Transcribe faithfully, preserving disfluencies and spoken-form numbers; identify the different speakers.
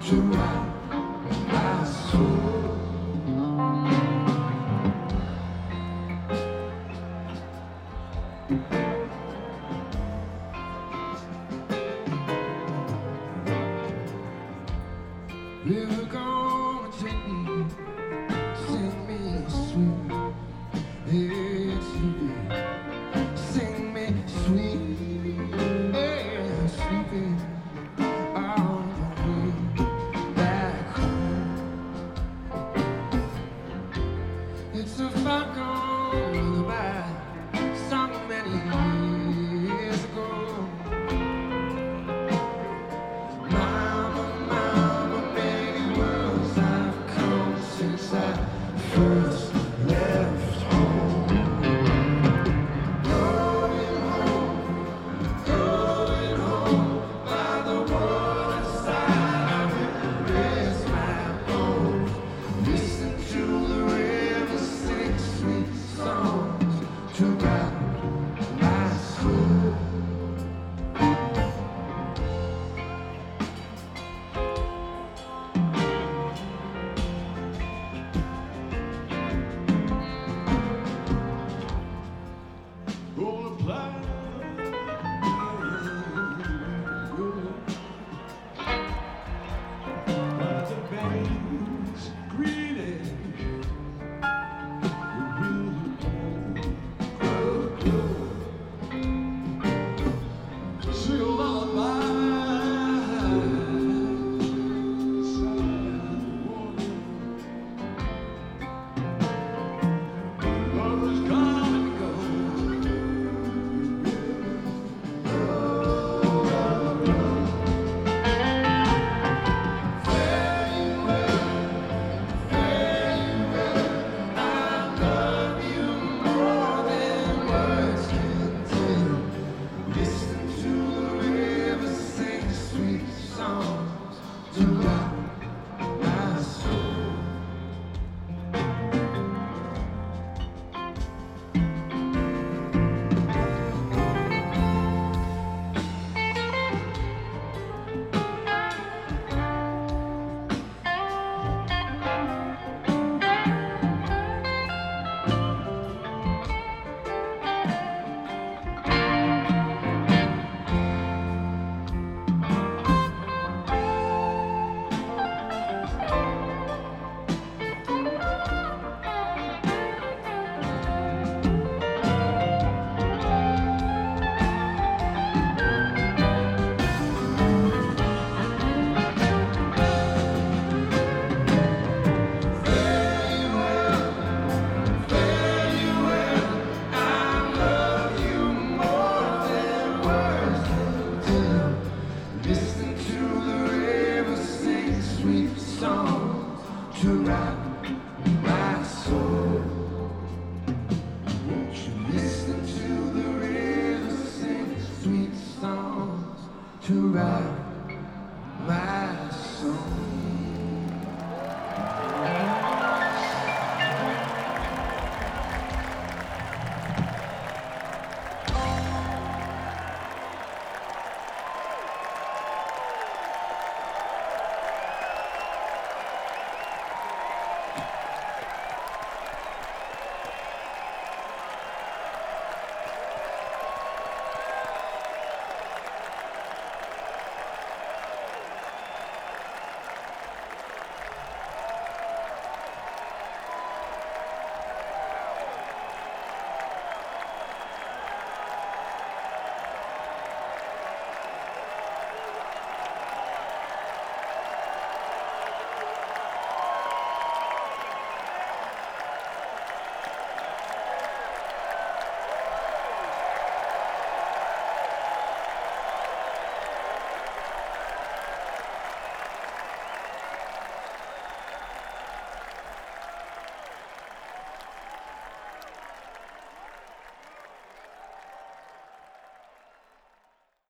Speaker 1: to rock my soul. River gonna take me, sing me sweet, yes you did. Sing me sweet, yes sweet, on the way back home. It's a Falcon lullaby sung many years ago. Mama, mama, many worlds I've come since I first left home. Going home, going home, by the waterside I will rest my bones. Listen to the river sing sweet songs to rock my soul. Listen to the river sing sweet songs to rock